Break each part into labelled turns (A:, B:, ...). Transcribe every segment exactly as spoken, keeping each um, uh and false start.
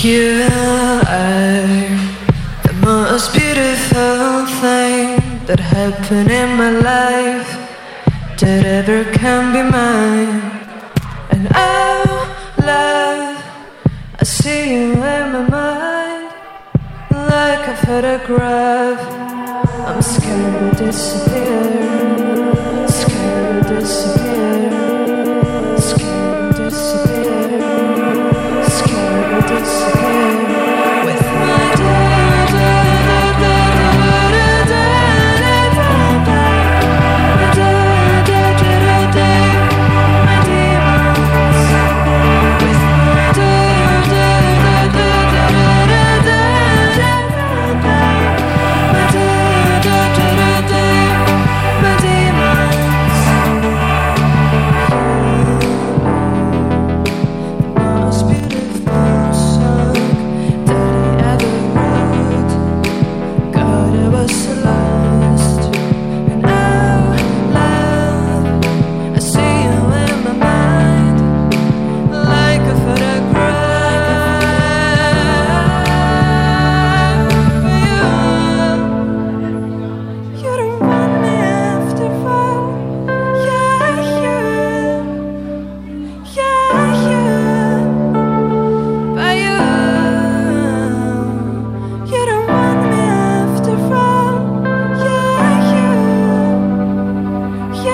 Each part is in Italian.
A: You are the most beautiful thing that happened in my life, that ever can be mine. And oh, love, I see you in my mind, like a photograph. I'm scared to disappear, scared to disappear, scared to disappear, scared to disappear. With my da da da da da da da da da da da da, my demons. With my da da da da da da da da da, my da da da da, my demons. The most beautiful song that I ever wrote. God, I was so lost. And oh, love, I see you in my mind, like a photograph. You, you don't want me after all. Yeah, yeah, yeah, yeah. But you, you don't want me after all. Yeah, yeah,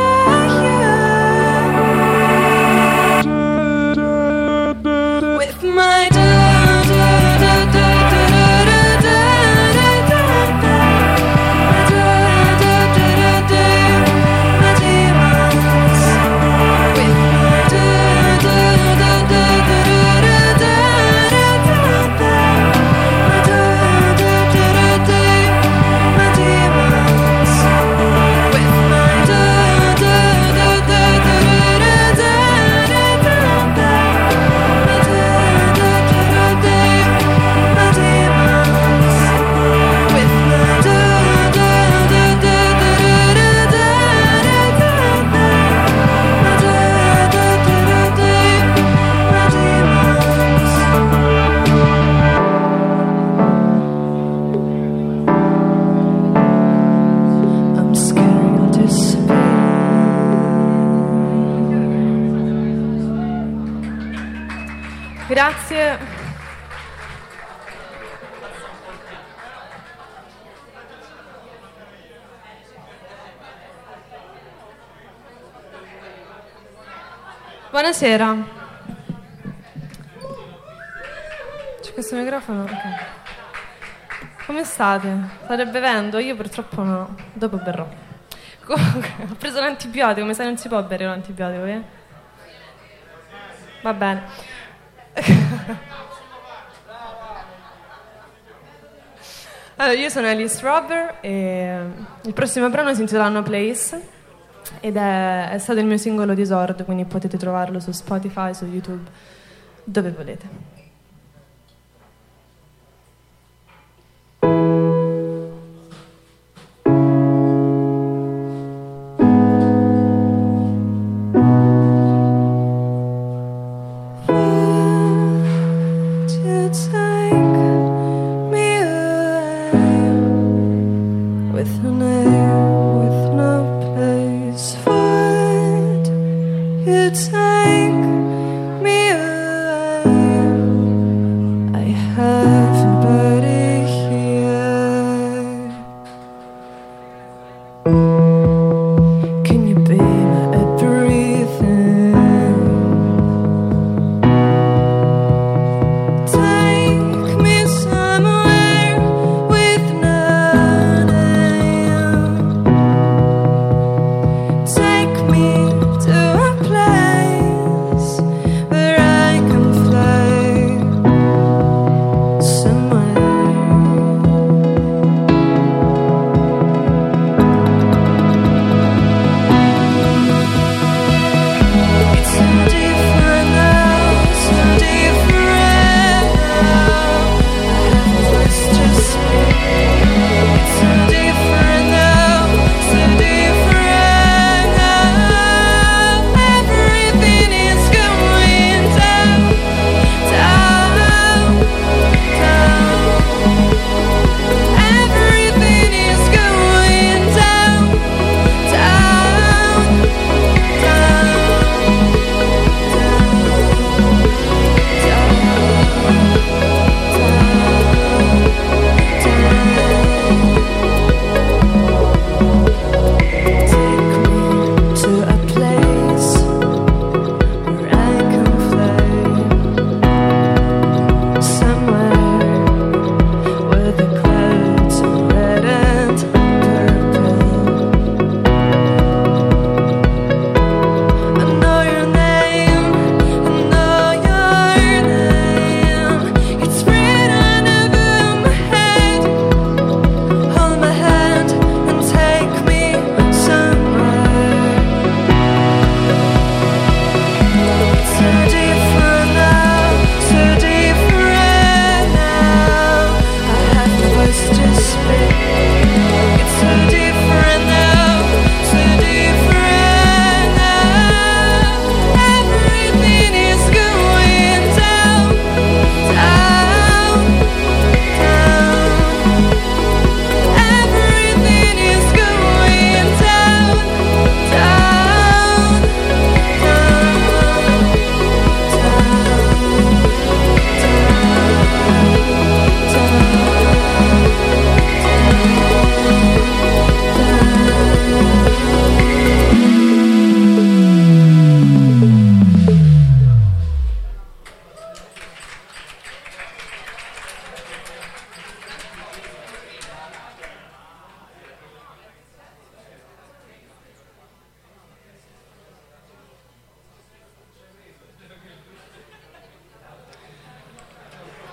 A: yeah, yeah. With my da da da da da da da da da, my da da da da, my demons. With my da da da da da da da da, my da da da da, my demons. With my da da da da da da da da, my da da da da, my demons. With my da da da da da da da da, my da da da da da, my demons. I'm scared you'll disappear.
B: Grazie. Buonasera. C'è questo microfono? Ok. Come state? State bevendo? Io purtroppo no. Dopo berrò. Comunque, ho preso l'antibiotico. Mi sa che non si può bere l'antibiotico, eh? Va bene. Allora, io sono Alice Robber e il prossimo brano si intitola No Place ed è, è stato il mio singolo di esordio, quindi potete trovarlo su Spotify, su YouTube, dove volete. To take me away with a name, with no place. Would you take me away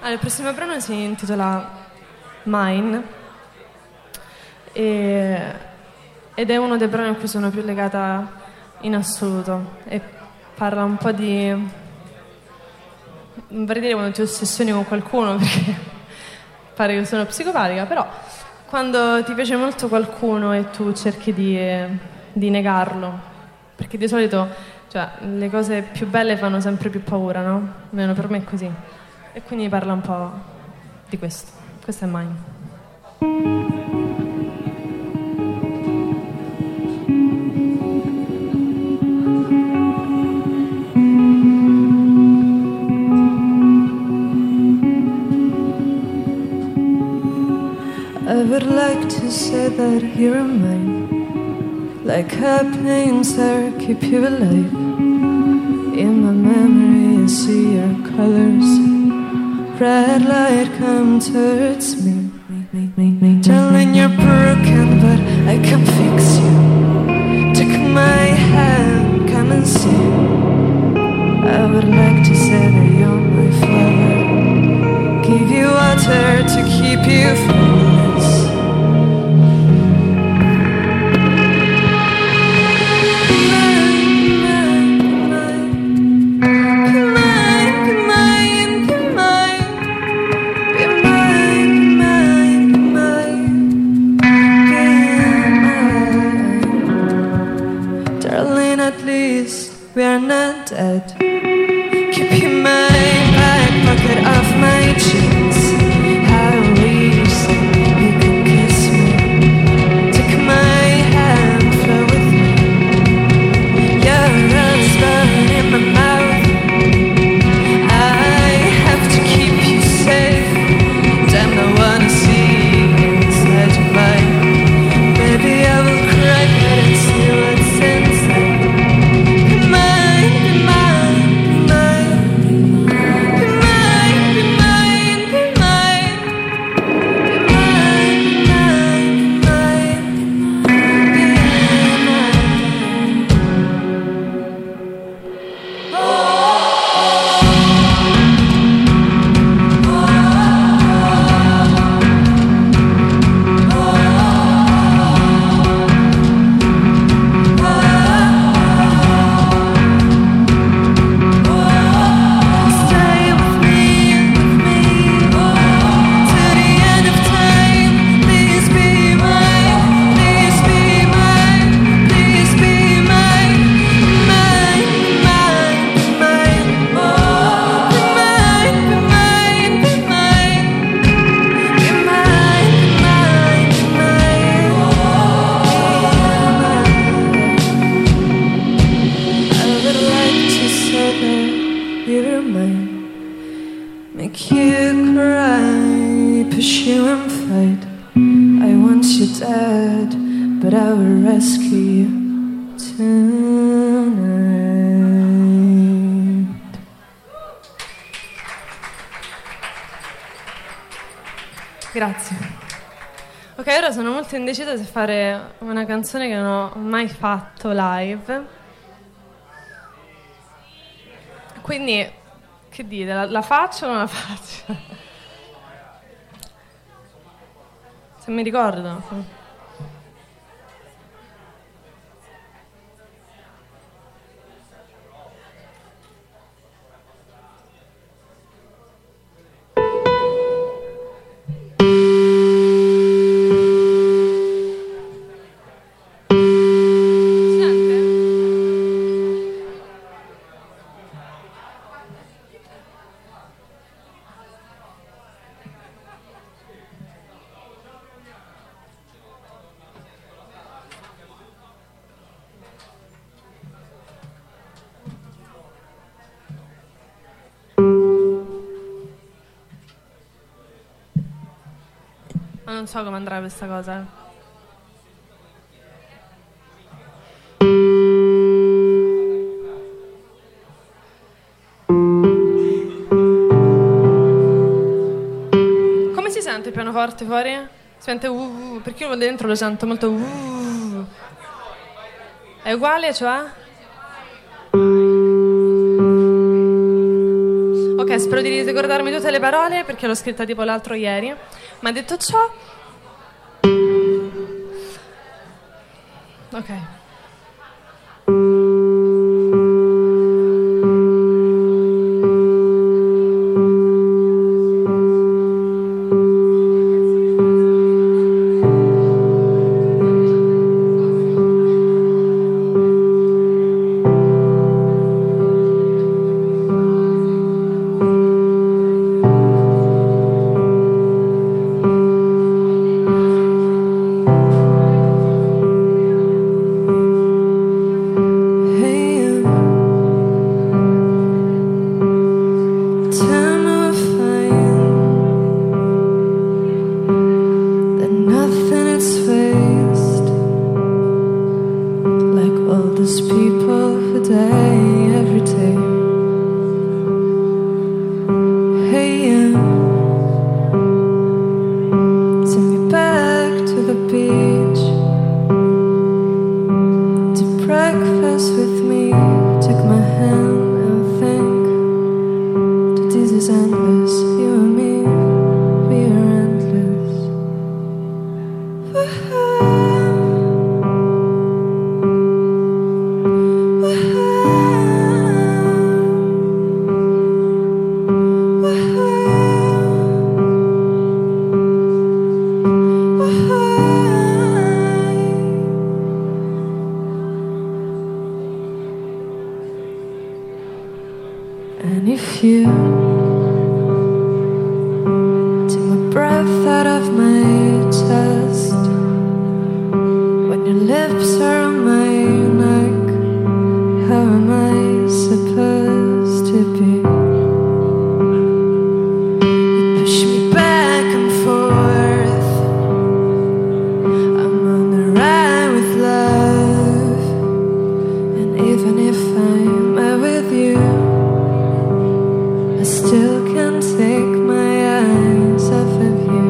B: Allora, il prossimo brano si intitola Mine e, ed è uno dei brani a cui sono più legata in assoluto e parla un po' di... non vorrei dire quando ti ossessioni con qualcuno perché pare che sono psicopatica, però quando ti piace molto qualcuno e tu cerchi di, di negarlo, perché di solito, cioè, le cose più belle fanno sempre più paura, no? Almeno per me è così. E quindi parla un po' di questo. Questo è Mine.
A: I would like to say that you're mine, like a painter keep you alive. In my memory I see your colors, red light come towards me, me, me, me. Darling, you're broken but I can fix you. Take my hand, come and see. I would like to say that you're my flower, give you water to keep you from this. Darling, at least we are not dead. Keep in my back pocket of my jeans. How wish you could kiss me. Take my hand, flow with me. Your husband in my mouth. I have to keep you safe. Damn, I wanna see inside your mind. Maybe I will cry and see what's inside. Be mine, be mine, be mine. Be mine, be mine, be mine. Be mine, be mine, be mine. Stay with me, with me, to the end of time. Please be mine, please be mine, please be mine, mine, mine, mine, be mine, be mine, be mine, be mine, be mine, I would like to say that you're mine. Make you cry, push you and fight. I want you dead, but I will rescue you tonight.
B: Grazie. Ok, ora sono molto indecisa se fare una canzone che non ho mai fatto live. Quindi, che dite? La, la faccio o non la faccio? Se mi ricordo. Si sente? Ma non so come andrà questa cosa. eh. Come si sente il pianoforte fuori? Si sente uh, uh, perché io dentro lo sento molto uh. È uguale, cioè? Ok, Ok, spero di ricordarmi tutte le parole perché l'ho scritta tipo l'altro ieri. Ma detto ciò, ok.
A: And if you take my breath out of my chest, when your lips are on my neck, how am I supposed to be? You push me back and forth, I'm on the ride with love. And even if I'm out with you, I still can't take my eyes off of you.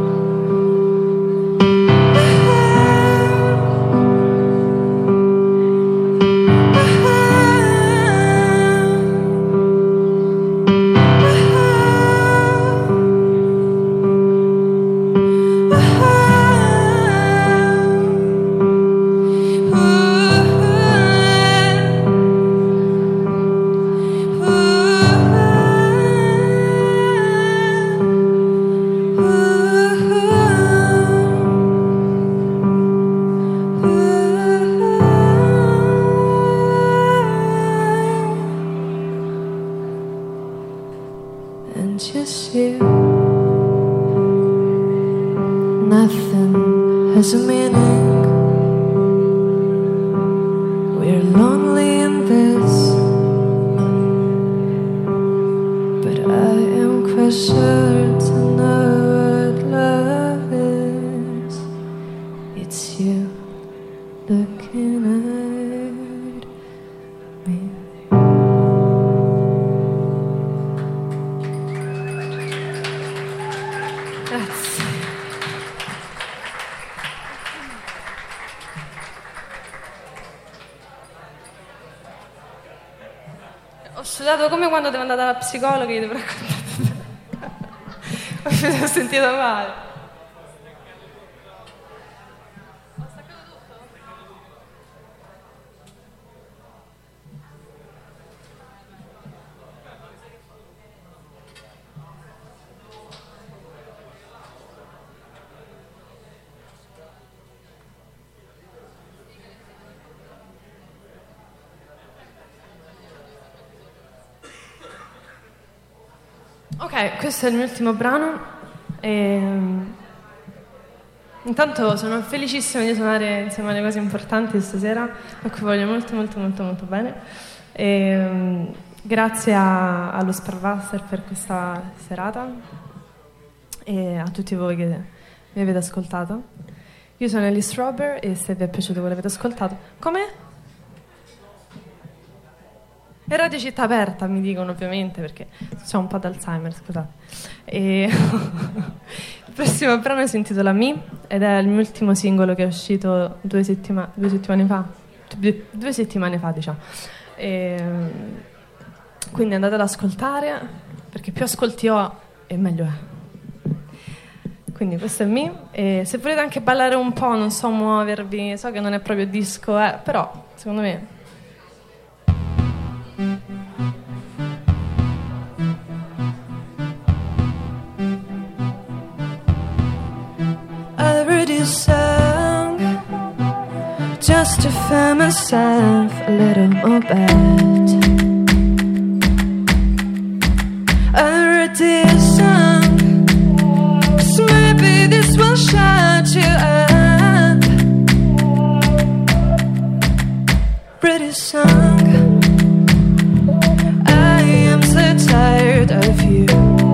A: And just you, nothing has a meaning. We're lonely in this, but I am quite sure to know what love is. It's you looking at me.
B: Grazie. Ho sudato come quando devo andare dalla psicologa e gli devo raccontare. Mi sono sentita male. Ok, questo è il mio ultimo brano. E... intanto sono felicissima di suonare insieme alle cose importanti stasera, a cui voglio molto molto molto molto bene. E... grazie a... allo Sparvaster per questa serata e a tutti voi che mi avete ascoltato. Io sono Alice Robber e se vi è piaciuto quello che avete ascoltato, come? E Radio Città Aperta mi dicono, ovviamente, perché c'ho un po' d'Alzheimer, scusate. E il prossimo brano si intitola Me ed è il mio ultimo singolo che è uscito due, settima- due settimane fa, due, due settimane fa, diciamo. E quindi andate ad ascoltare perché più ascolti ho e meglio è. Quindi questo è me, e se volete anche ballare un po', non so muovervi, so che non è proprio disco, eh, però secondo me... I already sang just to find myself a little more bad. I already sang, 'cause maybe this will shut you up. Already sang, I am so tired of you.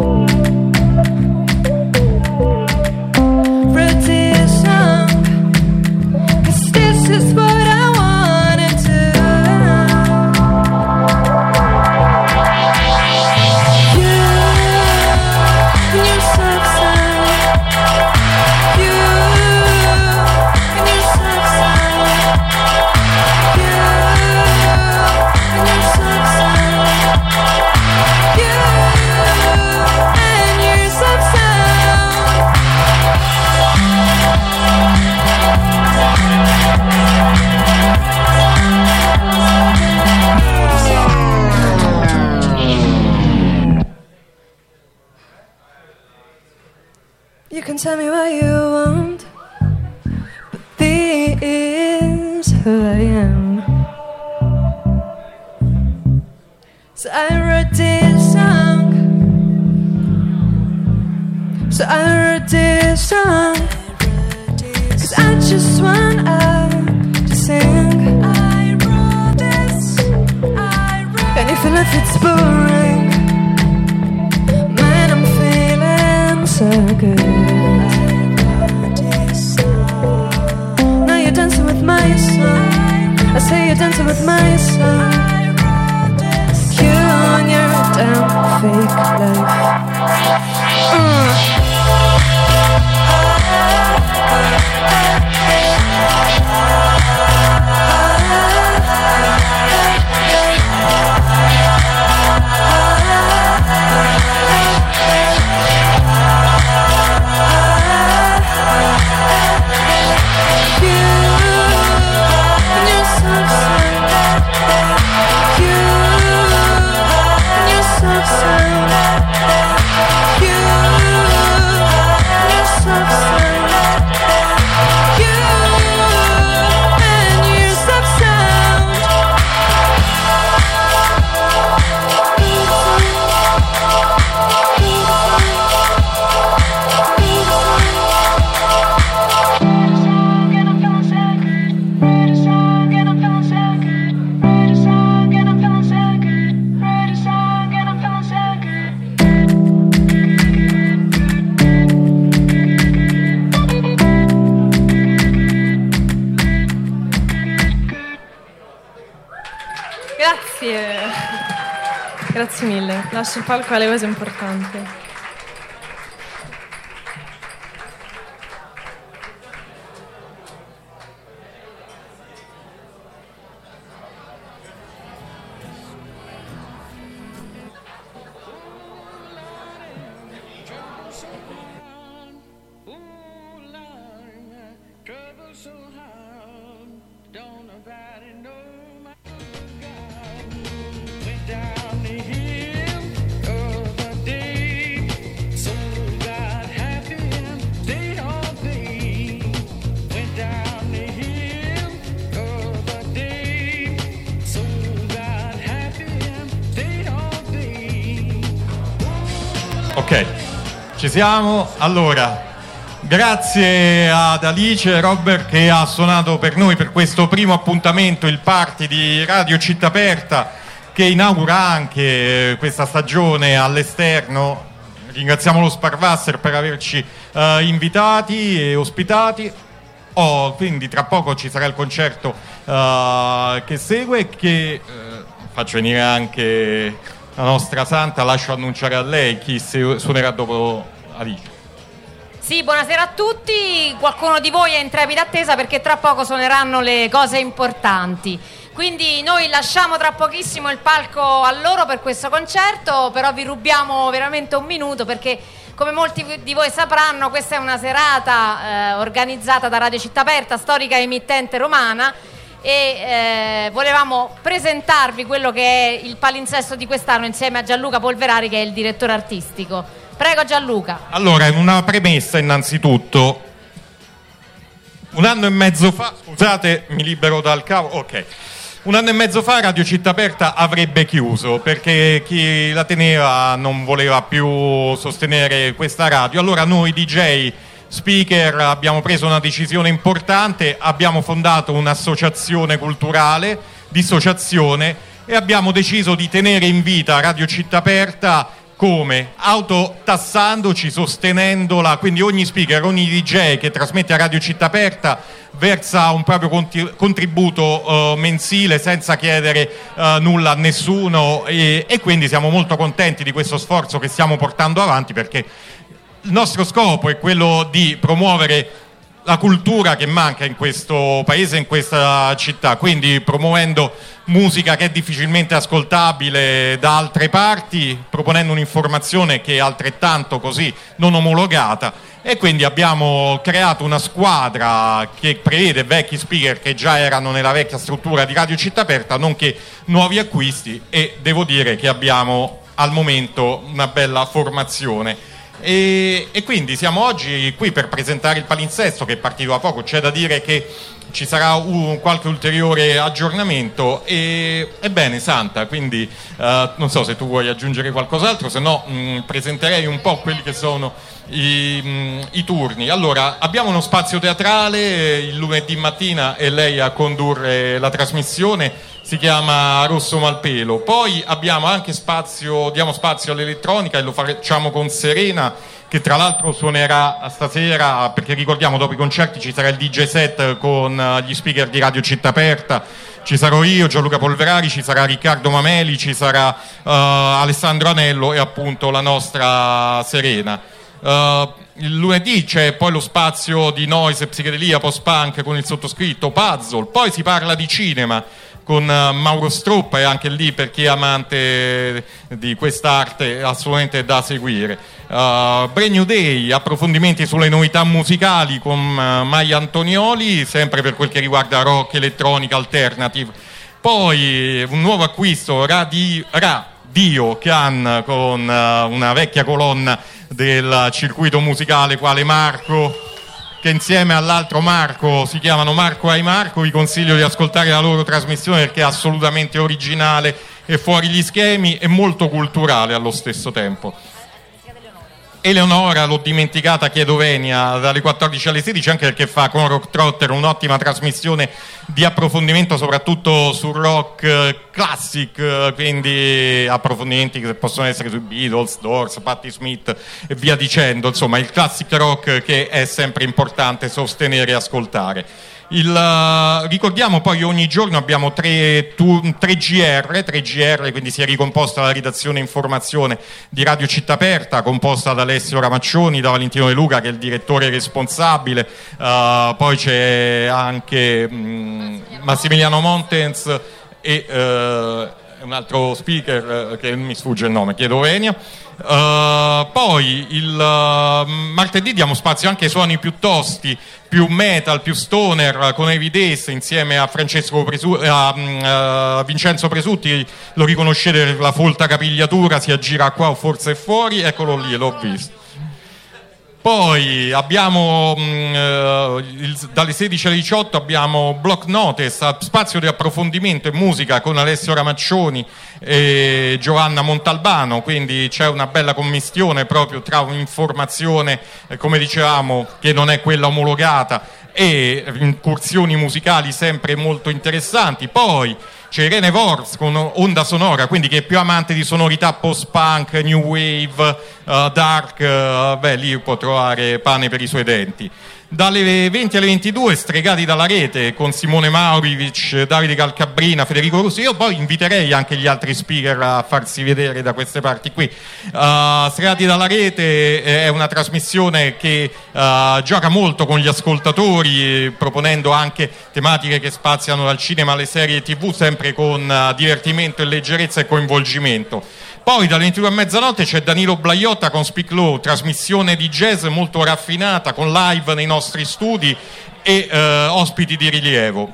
B: You can tell me what you want, but this is who I am. So I wrote this song, so I wrote this song, 'cause I just want to sing. I wrote this, I wrote. And if your life it's boring, man, I'm feeling so good. Dancing with my song, I say you're dancing with my song. You and your damn fake life. uh. Grazie mille, lascio il palco alle cose importanti.
C: Ok, ci siamo. Allora, grazie ad Alice e Robert che ha suonato per noi per questo primo appuntamento, il party di Radio Città Aperta, che inaugura anche questa stagione all'esterno. Ringraziamo lo Sparwasser per averci uh, invitati e ospitati. Oh, quindi tra poco ci sarà il concerto uh, che segue, che uh, faccio venire anche la nostra Santa, lascio annunciare a lei chi suonerà dopo Alice.
D: Sì, buonasera a tutti, qualcuno di voi è in trepida attesa perché tra poco suoneranno le cose importanti. Quindi noi lasciamo tra pochissimo il palco a loro per questo concerto, però vi rubiamo veramente un minuto perché, come molti di voi sapranno, questa è una serata eh, organizzata da Radio Città Aperta, storica emittente romana, e eh, volevamo presentarvi quello che è il palinsesto di quest'anno insieme a Gianluca Polverari, che è il direttore artistico. Prego Gianluca.
C: Allora, una premessa innanzitutto. Un anno e mezzo fa, scusate, mi libero dal cavo, ok. Un anno e mezzo fa Radio Città Aperta avrebbe chiuso perché chi la teneva non voleva più sostenere questa radio. Allora noi D J, speaker, abbiamo preso una decisione importante, abbiamo fondato un'associazione culturale, dissociazione, e abbiamo deciso di tenere in vita Radio Città Aperta. Come? Autotassandoci, sostenendola, quindi ogni speaker, ogni D J che trasmette a Radio Città Aperta versa un proprio conti- contributo uh, mensile senza chiedere uh, nulla a nessuno, e, e quindi siamo molto contenti di questo sforzo che stiamo portando avanti, perché il nostro scopo è quello di promuovere la cultura che manca in questo paese, in questa città, quindi promuovendo musica che è difficilmente ascoltabile da altre parti, proponendo un'informazione che è altrettanto così non omologata, e quindi abbiamo creato una squadra che prevede vecchi speaker che già erano nella vecchia struttura di Radio Città Aperta, nonché nuovi acquisti, e devo dire che abbiamo al momento una bella formazione. E, e quindi siamo oggi qui per presentare il palinsesto che è partito da poco. C'è da dire che ci sarà un, qualche ulteriore aggiornamento, e ebbene Santa, quindi uh, non so se tu vuoi aggiungere qualcos'altro, se no mh, presenterei un po' quelli che sono i, mh, i turni. Allora, abbiamo uno spazio teatrale il lunedì mattina, e lei a condurre la trasmissione, si chiama Rosso Malpelo. Poi abbiamo anche spazio, diamo spazio all'elettronica, e lo facciamo con Serena, che tra l'altro suonerà stasera, perché ricordiamo dopo i concerti ci sarà il D J set con gli speaker di Radio Città Aperta. Ci sarò io, Gianluca Polverari, ci sarà Riccardo Mameli, ci sarà uh, Alessandro Anello e appunto la nostra Serena. Uh, il lunedì c'è poi lo spazio di noise, psichedelia, post-punk con il sottoscritto, puzzle. Poi si parla di cinema con Mauro Stroppa, e anche lì, per chi è amante di quest'arte, assolutamente da seguire. Uh, Brand New Day, approfondimenti sulle novità musicali con uh, Maia Antonioli, sempre per quel che riguarda rock, elettronica, alternative. Poi un nuovo acquisto, Radi, Radio Can, con uh, una vecchia colonna del circuito musicale quale Marco, che insieme all'altro Marco si chiamano Marco ai Marco. Vi consiglio di ascoltare la loro trasmissione perché è assolutamente originale e fuori gli schemi, e molto culturale allo stesso tempo. Eleonora, l'ho dimenticata, chiedo venia, dalle quattordici alle sedici, anche perché fa con Rock Trotter un'ottima trasmissione di approfondimento soprattutto sul rock classic, quindi approfondimenti che possono essere sui Beatles, Doors, Patti Smith e via dicendo, insomma il classic rock che è sempre importante sostenere e ascoltare. Il, uh, ricordiamo poi ogni giorno abbiamo tre, tu, tre G R, tre G R, quindi si è ricomposta la redazione informazione di Radio Città Aperta, composta da Alessio Ramaccioni, da Valentino De Luca che è il direttore responsabile, uh, poi c'è anche um, Massimiliano Montens e uh, un altro speaker uh, che mi sfugge il nome, chiedo venia. Uh, poi il uh, martedì diamo spazio anche ai suoni più tosti, più metal, più stoner, con Evides insieme a Francesco Presu- a, uh, Vincenzo Presutti. Lo riconoscete per la folta capigliatura, si aggira qua o forse è fuori, eccolo lì, l'ho visto. Poi abbiamo mh, il, dalle sedici alle diciotto abbiamo Block Notice, spazio di approfondimento e musica con Alessio Ramaccioni e Giovanna Montalbano, quindi c'è una bella commistione proprio tra un'informazione, eh, come dicevamo, che non è quella omologata, e incursioni musicali sempre molto interessanti. Poi c'è Irene Vors con Onda Sonora, quindi che è più amante di sonorità post-punk, new wave, uh, dark, uh, beh lì può trovare pane per i suoi denti. Dalle venti alle ventidue Stregati dalla rete con Simone Maurivic, Davide Calcabrina, Federico Rossi. Io poi inviterei anche gli altri speaker a farsi vedere da queste parti qui. Uh, Stregati dalla rete è una trasmissione che uh, gioca molto con gli ascoltatori, proponendo anche tematiche che spaziano dal cinema alle serie tivù, sempre con uh, divertimento e leggerezza e coinvolgimento. Poi dalle ventidue a mezzanotte c'è Danilo Blaiotta con Speak Low, trasmissione di jazz molto raffinata con live nei nostri studi e eh, ospiti di rilievo.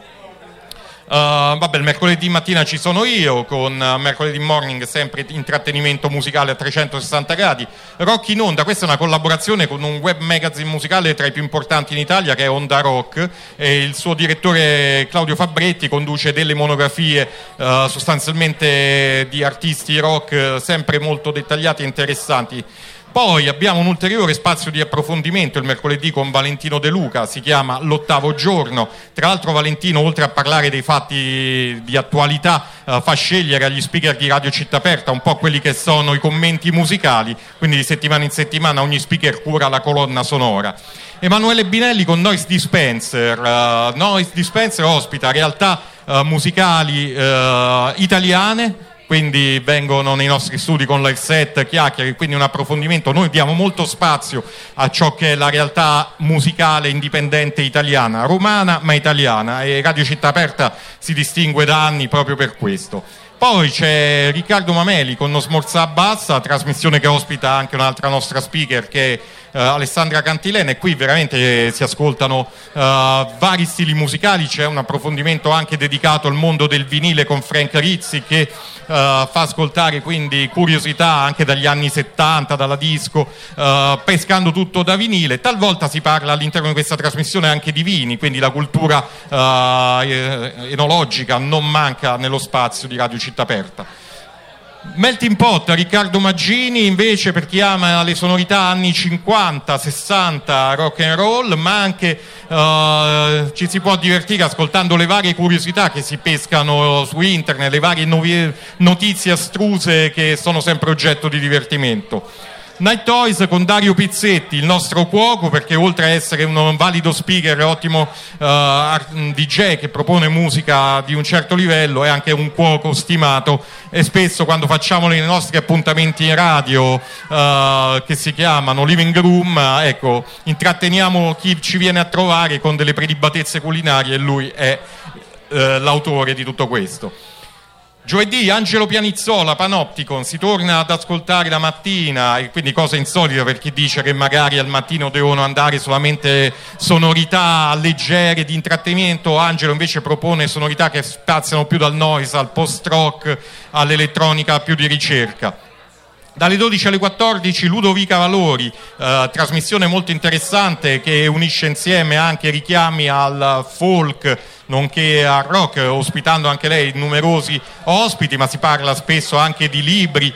C: Uh, vabbè, il mercoledì mattina ci sono io con uh, Mercoledì Morning, sempre intrattenimento musicale a trecentosessanta gradi. Rock in Onda, questa è una collaborazione con un web magazine musicale tra i più importanti in Italia che è Onda Rock, e il suo direttore Claudio Fabretti conduce delle monografie uh, sostanzialmente di artisti rock uh, sempre molto dettagliati e interessanti. Poi abbiamo un ulteriore spazio di approfondimento il mercoledì con Valentino De Luca, si chiama L'ottavo giorno. Tra l'altro Valentino, oltre a parlare dei fatti di attualità, eh, fa scegliere agli speaker di Radio Città Aperta un po' quelli che sono i commenti musicali, quindi di settimana in settimana ogni speaker cura la colonna sonora. Emanuele Binelli con Noise Dispenser. Uh, Noise Dispenser ospita realtà uh, musicali uh, italiane, quindi vengono nei nostri studi con live set, chiacchiere, quindi un approfondimento. Noi diamo molto spazio a ciò che è la realtà musicale indipendente italiana, romana ma italiana, e Radio Città Aperta si distingue da anni proprio per questo. Poi c'è Riccardo Mameli con No Smorza Bassa, trasmissione che ospita anche un'altra nostra speaker che è uh, Alessandra Cantilena, e qui veramente si ascoltano uh, vari stili musicali. C'è un approfondimento anche dedicato al mondo del vinile con Frank Rizzi che uh, fa ascoltare quindi curiosità anche dagli anni settanta, dalla disco, uh, pescando tutto da vinile. Talvolta si parla all'interno di questa trasmissione anche di vini, quindi la cultura uh, enologica non manca nello spazio di Radio Città Aperta. Melting Pot, Riccardo Maggini invece per chi ama le sonorità anni cinquanta, sessanta, rock and roll, ma anche uh, ci si può divertire ascoltando le varie curiosità che si pescano su internet, le varie novi- notizie astruse che sono sempre oggetto di divertimento. Night Toys con Dario Pizzetti, il nostro cuoco, perché oltre a essere un valido speaker e ottimo uh, D J che propone musica di un certo livello, è anche un cuoco stimato, e spesso quando facciamo i nostri appuntamenti in radio uh, che si chiamano Living Room, ecco, intratteniamo chi ci viene a trovare con delle prelibatezze culinarie, e lui è uh, l'autore di tutto questo. Giovedì Angelo Pianizzola, Panopticon, si torna ad ascoltare la mattina, e quindi cosa insolita per chi dice che magari al mattino devono andare solamente sonorità leggere di intrattenimento. Angelo invece propone sonorità che spaziano più dal noise al post-rock all'elettronica più di ricerca. Dalle dodici alle quattordici Ludovica Valori, eh, trasmissione molto interessante che unisce insieme anche richiami al folk nonché al rock, ospitando anche lei numerosi ospiti, ma si parla spesso anche di libri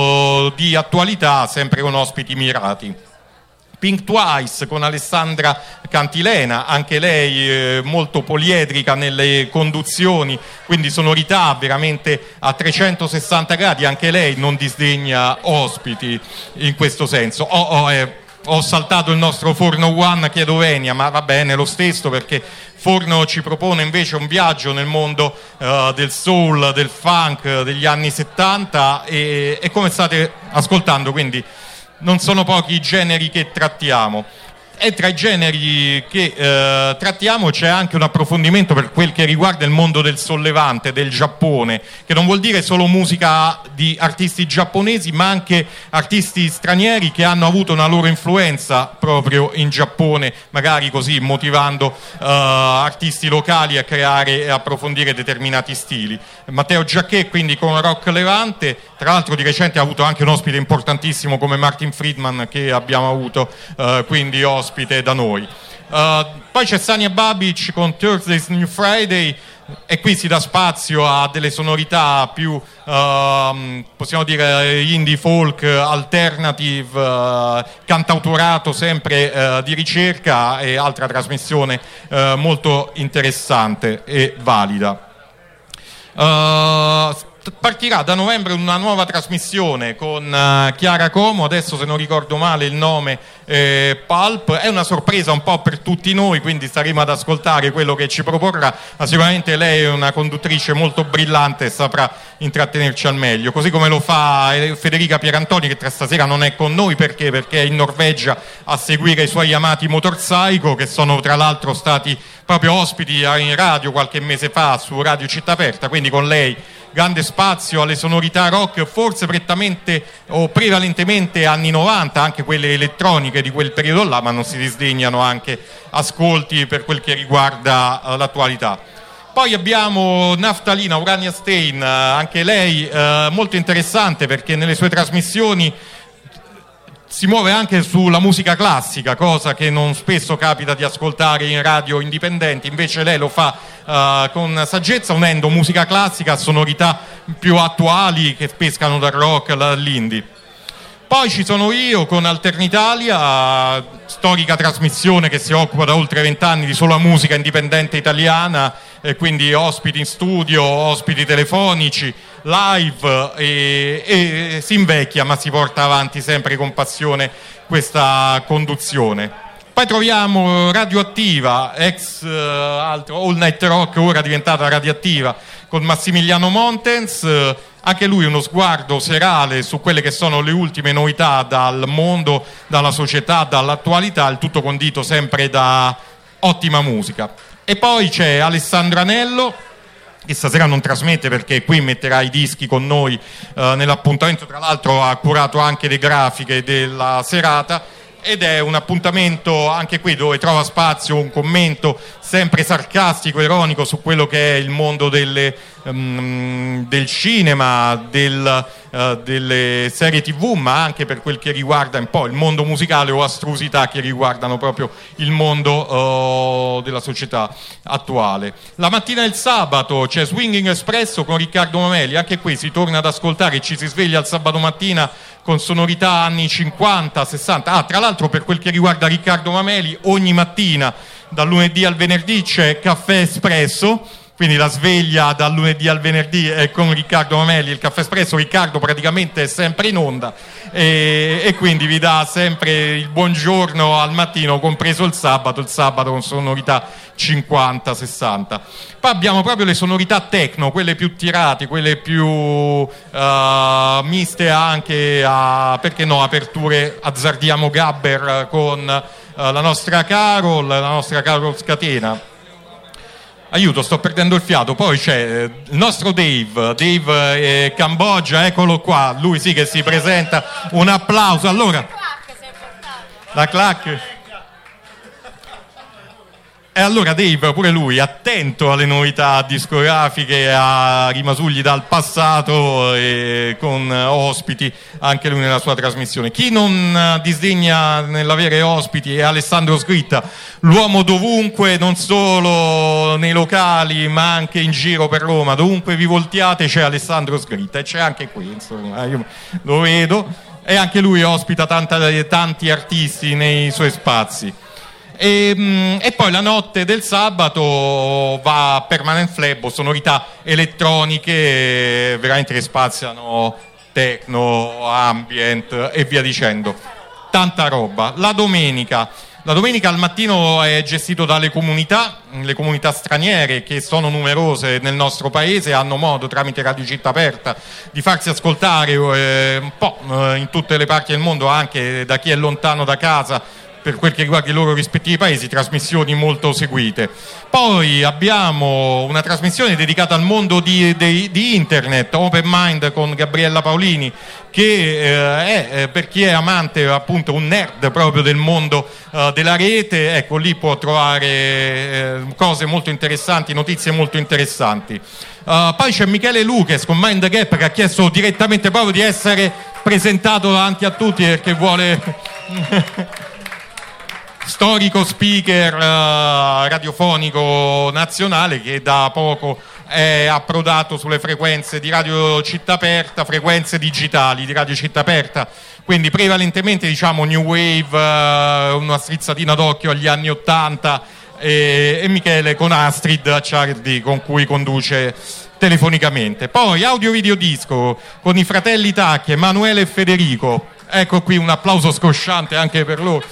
C: o di attualità, sempre con ospiti mirati. Pink Twice con Alessandra Cantilena, anche lei eh, molto poliedrica nelle conduzioni, quindi sonorità veramente a trecentosessanta gradi, anche lei non disdegna ospiti in questo senso. Oh, oh, eh, ho saltato il nostro Forno One, chiedo venia, ma va bene lo stesso, perché Forno ci propone invece un viaggio nel mondo uh, del soul, del funk degli anni settanta, e, e come state ascoltando, quindi non sono pochi i generi che trattiamo. E tra i generi che eh, trattiamo c'è anche un approfondimento per quel che riguarda il mondo del sollevante, del Giappone, che non vuol dire solo musica di artisti giapponesi, ma anche artisti stranieri che hanno avuto una loro influenza proprio in Giappone, magari così motivando eh, artisti locali a creare e approfondire determinati stili. Matteo Giacché quindi con Rock Levante, tra l'altro di recente ha avuto anche un ospite importantissimo come Martin Friedman che abbiamo avuto eh, quindi ospite da noi. Uh, poi c'è Sania Babic con Thursday's New Friday, e qui si dà spazio a delle sonorità più uh, possiamo dire indie folk, alternative, uh, cantautorato sempre uh, di ricerca, e altra trasmissione uh, molto interessante e valida. Uh, partirà da novembre una nuova trasmissione con uh, Chiara Como, adesso se non ricordo male il nome, eh, Pulp. È una sorpresa un po' per tutti noi, quindi staremo ad ascoltare quello che ci proporrà, ma sicuramente lei è una conduttrice molto brillante e saprà intrattenerci al meglio, così come lo fa Federica Pierantoni, che tra stasera non è con noi perché, perché è in Norvegia a seguire i suoi amati Motorpsycho, che sono tra l'altro stati proprio ospiti in radio qualche mese fa su Radio Città Aperta, quindi con lei grande spazio alle sonorità rock, forse prettamente o prevalentemente anni novanta, anche quelle elettroniche di quel periodo là, ma non si disdegnano anche ascolti per quel che riguarda uh, l'attualità. Poi abbiamo Naftalina Urania Stein, uh, anche lei uh, molto interessante perché nelle sue trasmissioni si muove anche sulla musica classica, cosa che non spesso capita di ascoltare in radio indipendenti, invece lei lo fa uh, con saggezza, unendo musica classica a sonorità più attuali che pescano dal rock all'indie. Poi ci sono io con Alternitalia, storica trasmissione che si occupa da oltre vent'anni di sola musica indipendente italiana, e quindi ospiti in studio, ospiti telefonici, live, e, e si invecchia ma si porta avanti sempre con passione questa conduzione. Poi troviamo Radioattiva, ex uh, altro All Night Rock, ora diventata Radioattiva, con Massimiliano Montens, uh, anche lui uno sguardo serale su quelle che sono le ultime novità dal mondo, dalla società, dall'attualità, il tutto condito sempre da ottima musica. E poi c'è Alessandro Anello, che stasera non trasmette perché qui metterà i dischi con noi eh, nell'appuntamento, tra l'altro ha curato anche le grafiche della serata, ed è un appuntamento anche qui dove trova spazio un commento sempre sarcastico, ironico su quello che è il mondo delle, um, del cinema, del, uh, delle serie tv, ma anche per quel che riguarda un po' il mondo musicale o astrusità che riguardano proprio il mondo uh, della società attuale. La mattina del sabato c'è Swinging Espresso con Riccardo Mameli, anche qui si torna ad ascoltare, ci si sveglia il sabato mattina con sonorità anni cinquanta, sessanta. Ah, tra l'altro per quel che riguarda Riccardo Mameli, ogni mattina dal lunedì al venerdì c'è Caffè Espresso, quindi la sveglia dal lunedì al venerdì è con Riccardo Mameli, il Caffè Espresso. Riccardo praticamente è sempre in onda e, e quindi vi dà sempre il buongiorno al mattino, compreso il sabato, il sabato con sonorità cinquanta sessanta. Poi abbiamo proprio le sonorità techno, quelle più tirate, quelle più uh, miste anche a, perché no, aperture, azzardiamo Gabber con uh, la nostra Carol, la nostra Carol Scatena. Aiuto, sto perdendo il fiato. Poi c'è il nostro Dave, Dave eh, Cambogia, eccolo qua, lui sì che si presenta, un applauso. Allora, la clac. E allora Dave, pure lui, attento alle novità discografiche, a rimasugli dal passato e con ospiti anche lui nella sua trasmissione. Chi non disdegna nell'avere ospiti è Alessandro Sgritta, l'uomo dovunque, non solo nei locali ma anche in giro per Roma, dovunque vi voltiate c'è Alessandro Sgritta, e c'è anche qui, insomma, io lo vedo, e anche lui ospita tanta, tanti artisti nei suoi spazi. E, e poi la notte del sabato va a Permanent Flebo, sonorità elettroniche veramente che spaziano techno, ambient e via dicendo, tanta roba. La domenica La domenica al mattino è gestito dalle comunità, le comunità straniere che sono numerose nel nostro paese, hanno modo tramite Radio Città Aperta di farsi ascoltare eh, un po' eh, in tutte le parti del mondo, anche da chi è lontano da casa, per quel che riguarda i loro rispettivi paesi, trasmissioni molto seguite. Poi abbiamo una trasmissione dedicata al mondo di, di, di internet, Open Mind con Gabriella Paolini, che eh, è, per chi è amante, appunto un nerd proprio del mondo eh, della rete, ecco lì può trovare eh, cose molto interessanti, notizie molto interessanti. Uh, poi c'è Michele Lucas con Mind Gap, che ha chiesto direttamente proprio di essere presentato davanti a tutti perché vuole... storico speaker uh, radiofonico nazionale che da poco è approdato sulle frequenze di Radio Città Aperta, frequenze digitali di Radio Città Aperta, quindi prevalentemente diciamo new wave, uh, una strizzatina d'occhio agli anni ottanta, e, e Michele con Astrid Acciardi con cui conduce telefonicamente. Poi audio video disco con i fratelli Tacchi, Emanuele e Federico. Ecco qui un applauso scosciante anche per loro.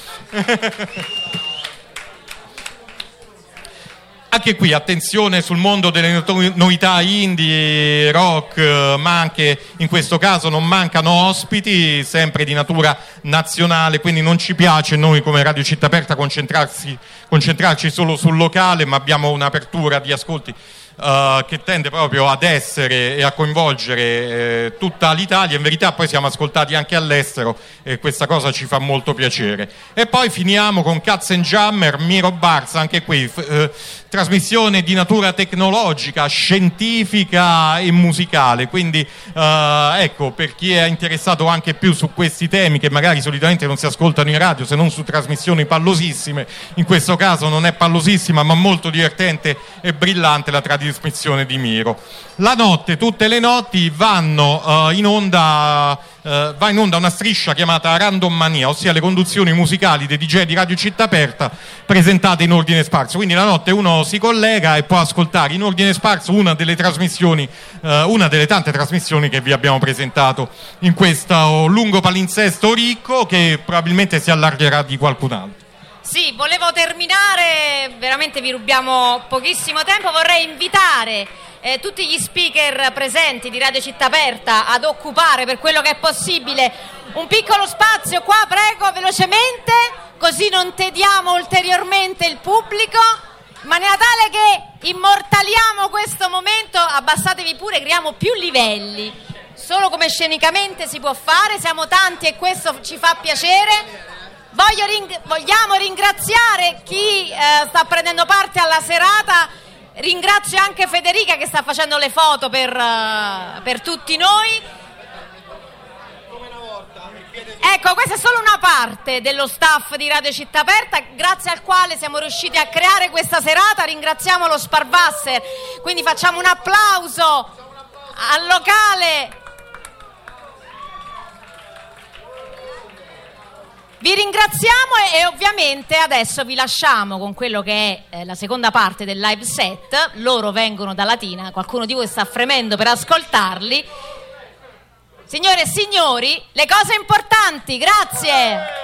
C: Anche qui attenzione sul mondo delle novità indie, rock, ma anche in questo caso non mancano ospiti, sempre di natura nazionale, quindi non ci piace noi come Radio Città Aperta concentrarsi, concentrarci solo sul locale, ma abbiamo un'apertura di ascolti Uh, che tende proprio ad essere e a coinvolgere eh, tutta l'Italia. In verità poi siamo ascoltati anche all'estero e questa cosa ci fa molto piacere. E poi finiamo con Katzenjammer, Miro Barza, anche qui f- eh, trasmissione di natura tecnologica, scientifica e musicale, quindi uh, ecco, per chi è interessato anche più su questi temi che magari solitamente non si ascoltano in radio se non su trasmissioni pallosissime, in questo caso non è pallosissima ma molto divertente e brillante la trasmissione di Miro. La notte, tutte le notti vanno uh, in onda uh, va in onda una striscia chiamata Random Mania, ossia le conduzioni musicali dei D J di Radio Città Aperta presentate in ordine sparso. Quindi la notte uno si collega e può ascoltare in ordine sparso una delle trasmissioni, uh, una delle tante trasmissioni che vi abbiamo presentato in questo lungo palinsesto ricco che probabilmente si allargherà di qualcun altro.
D: Sì, volevo terminare, veramente vi rubiamo pochissimo tempo, vorrei invitare eh, tutti gli speaker presenti di Radio Città Aperta ad occupare per quello che è possibile un piccolo spazio qua, prego, velocemente, così non tediamo ulteriormente il pubblico, in maniera tale che immortaliamo questo momento. Abbassatevi pure, creiamo più livelli, solo come scenicamente si può fare, siamo tanti e questo ci fa piacere. Voglio ring- vogliamo ringraziare chi eh, sta prendendo parte alla serata, ringrazio anche Federica che sta facendo le foto per, uh, per tutti noi. Ecco, questa è solo una parte dello staff di Radio Città Aperta, grazie al quale siamo riusciti a creare questa serata. Ringraziamo lo Sparwasser, quindi facciamo un applauso al locale. Vi ringraziamo e, e ovviamente adesso vi lasciamo con quello che è eh, la seconda parte del live set. Loro vengono da Latina, qualcuno di voi sta fremendo per ascoltarli. Signore e signori, le cose importanti, grazie!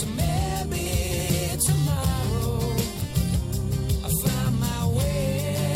E: Tomorrow I find my way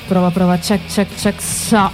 E: Prova, prova, check, check, check, sa.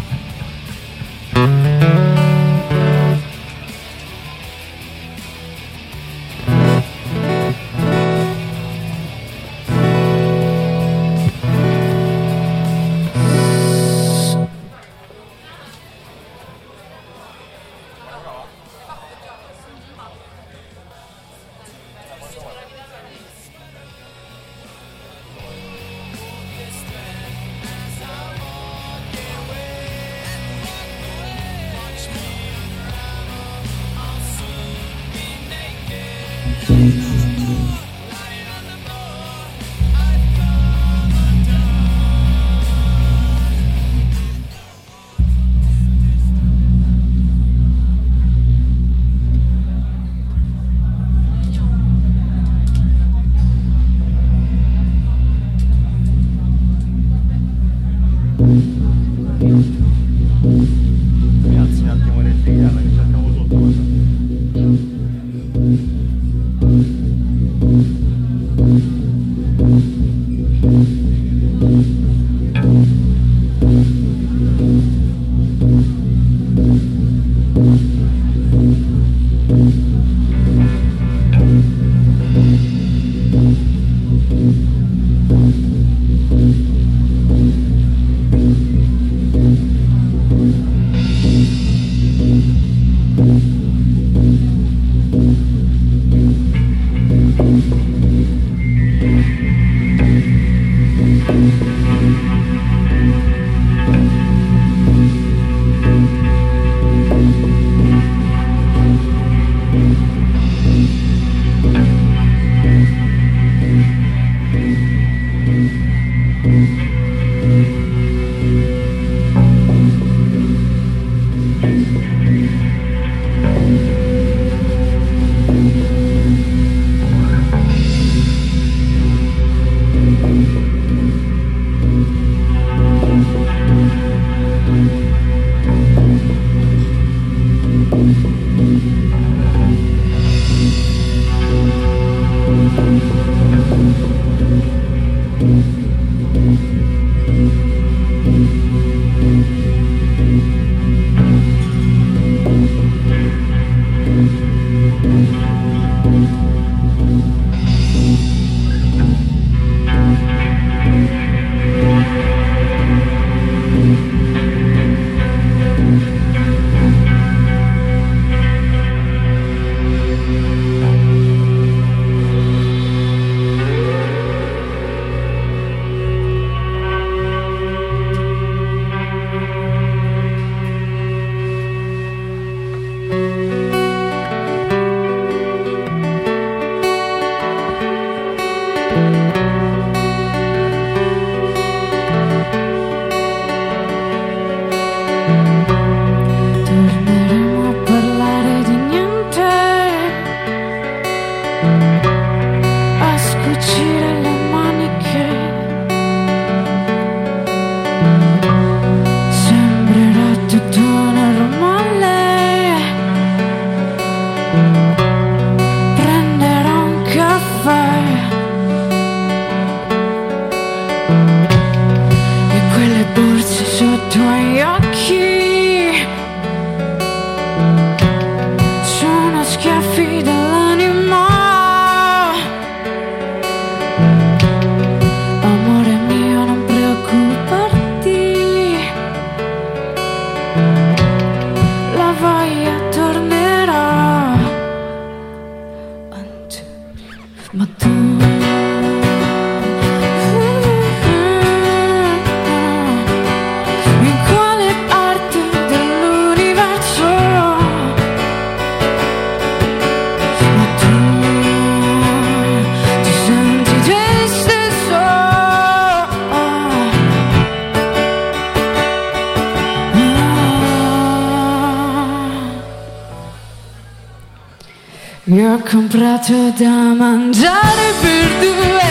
A: Io ho comprato da mangiare per due,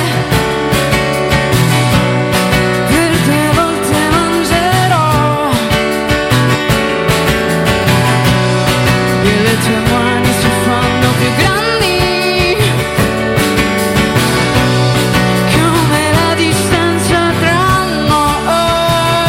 A: per due volte mangerò, e le tue mani si fanno più grandi, come la distanza tra noi.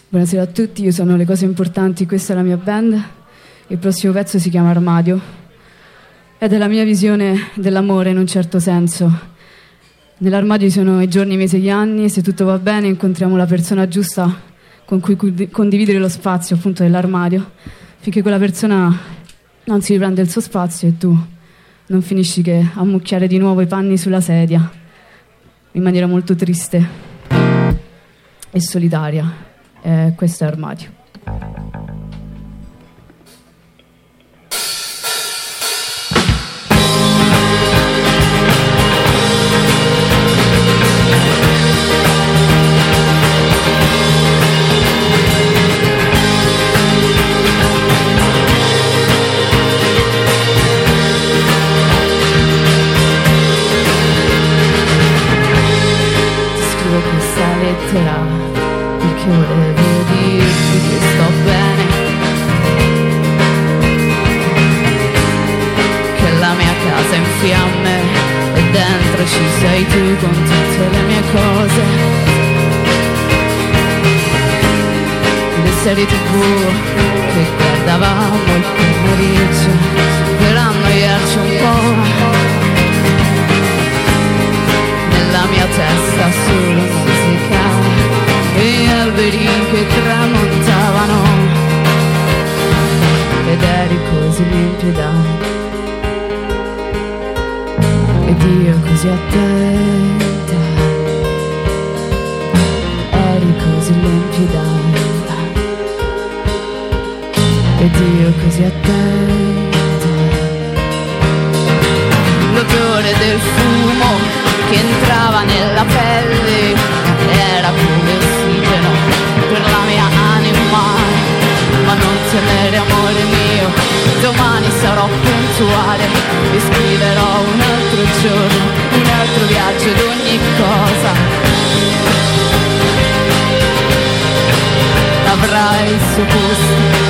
E: Buonasera a tutti, io sono Le Cose Importanti, questa è la mia band. Il prossimo pezzo si chiama Armadio ed è la mia visione dell'amore in un certo senso. Nell'armadio ci sono i giorni, i mesi e gli anni, e se tutto va bene incontriamo la persona giusta con cui condividere lo spazio appunto dell'armadio, finché quella persona non si riprende il suo spazio e tu non finisci che a ammucchiare di nuovo i panni sulla sedia in maniera molto triste e solitaria. Eh, questo è Armadio. Ti scrivo questa lettera perché volevo dirti che sto bene, che la mia casa è in fiamme e dentro ci sei tu con tutte le mie cose, le serie tv che guardavamo il pomeriggio per annoiarci un po', nella mia testa solo musica e alberi che tramontavano ed eri così limpida ed io così attenta, eri così limpida ed io così attenta. L'odore del fumo che entrava nella pelle era come ossigeno per la mia anima, ma non temere amore mio, domani sarò puntuale e scriverò un altro giorno, un altro viaggio ed ogni cosa avrà il suo posto.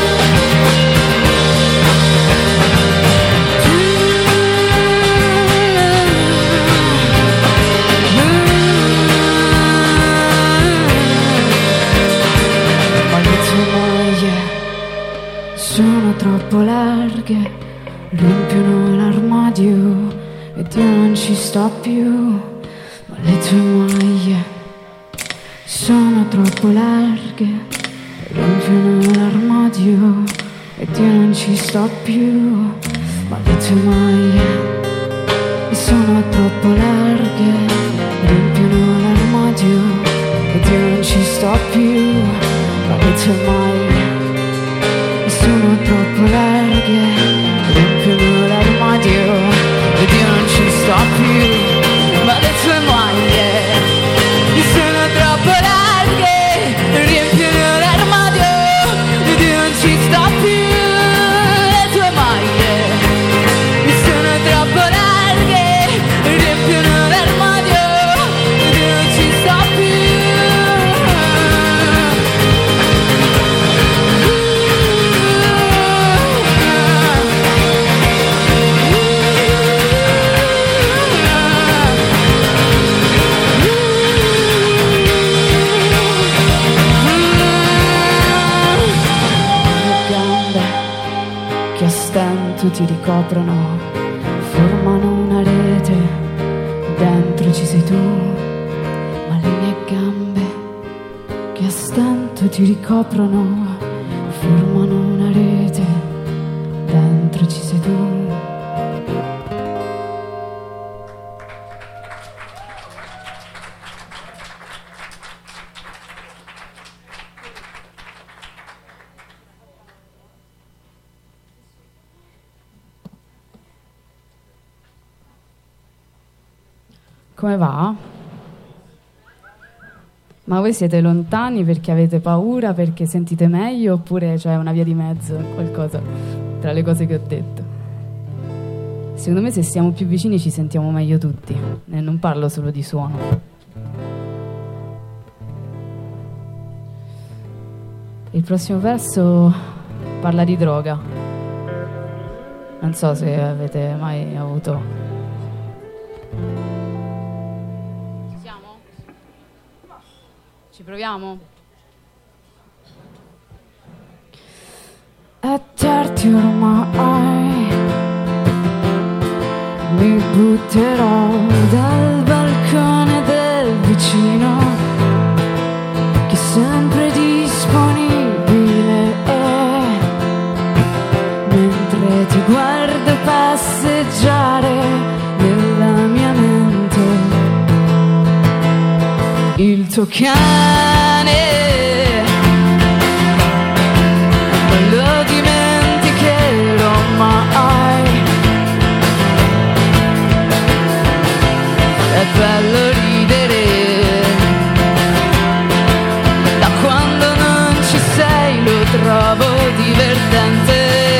E: Sono troppo larghe, riempiono l'armadio ed io non ci sto più, ma le tue maglie sono troppo larghe, riempiono l'armadio ed io non ci sto più, ma le tue maglie sono troppo larghe, riempiono l'armadio ed io non ci sto più, ma le tue maglie sono troppo larghe, riempiono l'armadio ed io non ci sto più, ma le tue maglie sono troppo larghe, riempiono l'armadio ed io non ci sto più, le tue maglie sono troppo larghe, riempiono l'armadio ed io non ci sto più. Ti ricoprono, formano una rete, dentro ci sei tu, ma le mie gambe che a stento ti ricoprono, formano una rete, dentro ci sei tu. Come va? Ma voi siete lontani perché avete paura, perché sentite meglio, oppure c'è una via di mezzo, qualcosa tra le cose che ho detto? Secondo me se siamo più vicini ci sentiamo meglio tutti, e non parlo solo di suono. Il prossimo verso parla di droga. Non so se avete mai avuto... Ci proviamo? è tardi ormai, mi butterò dal balcone del vicino che è sempre disponibile è, mentre ti guardo passeggiare nella mia mente. Il tuo cane non lo dimenticherò mai, è bello ridere da quando non ci sei, lo trovo divertente.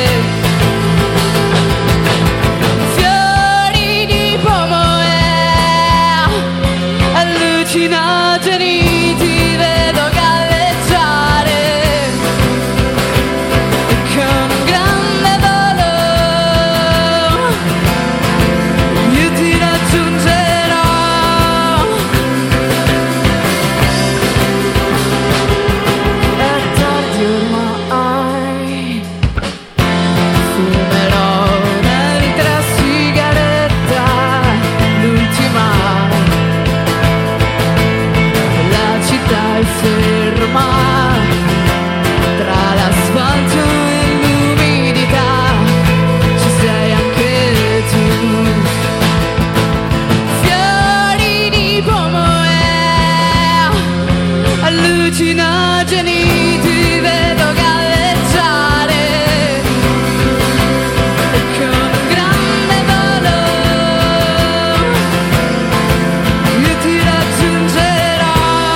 E: Fiori di pomo e allucinogeni ti vedo galleggiare e con un grande volo io ti raggiungerò. È tardi ormai, fumerò un'altra sigaretta, l'ultima. La città è ferma tra l'asfalto e l'umidità, ci sei anche tu. Fiori di pomo e allucinogeni ti vedo galleggiare e con un grande volo io ti raggiungerò.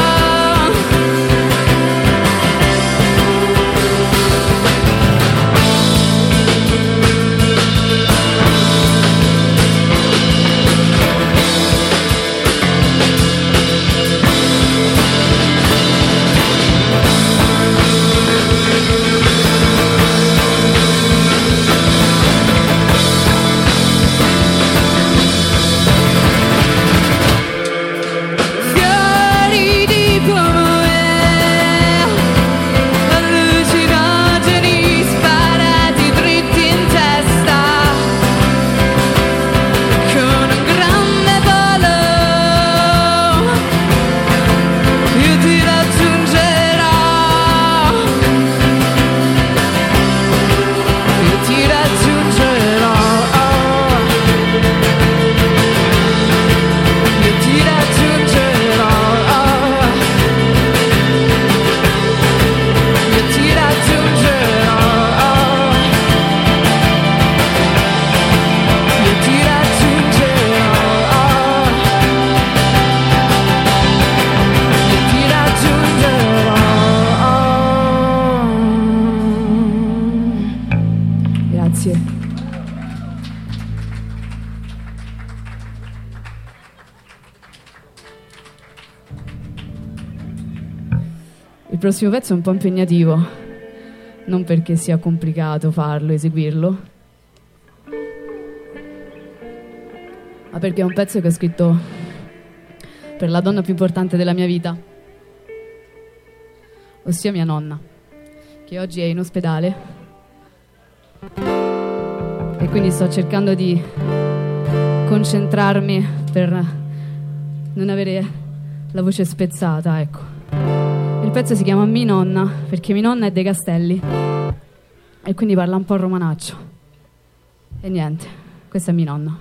E: Fiori di pomo e allucinogeni sparati dritti in testa con un grande volo io ti raggiungerò, io ti raggiungerò, io ti raggiungerò, io ti raggiungerò, io ti raggiungerò, io ti raggiungerò. Grazie. Il prossimo pezzo è un po' impegnativo, non perché sia complicato farlo, eseguirlo, ma perché è un pezzo che ho scritto per la donna più importante della mia vita, ossia mia nonna, che oggi è in ospedale e quindi sto cercando di concentrarmi per non avere la voce spezzata, ecco. Il pezzo si chiama Mi nonna perché mia nonna è dei Castelli e quindi parla un po' romanaccio. E niente, questa è mia nonna.